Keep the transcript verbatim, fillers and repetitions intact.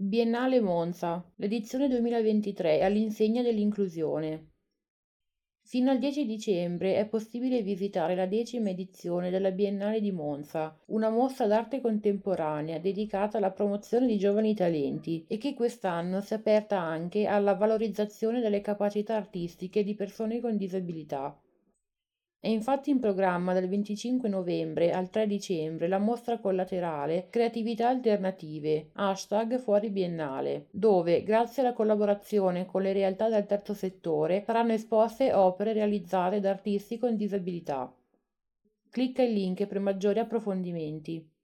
Biennale Monza, l'edizione duemilaventitré è all'insegna dell'inclusione. Fino al dieci dicembre è possibile visitare la decima edizione della Biennale di Monza, una mostra d'arte contemporanea dedicata alla promozione di giovani talenti e che quest'anno si è aperta anche alla valorizzazione delle capacità artistiche di persone con disabilità. È infatti in programma dal venticinque novembre al tre dicembre la mostra collaterale Creatività Alternative, hashtag Fuori Biennale, dove, grazie alla collaborazione con le realtà del terzo settore, saranno esposte opere realizzate da artisti con disabilità. Clicca il link per maggiori approfondimenti.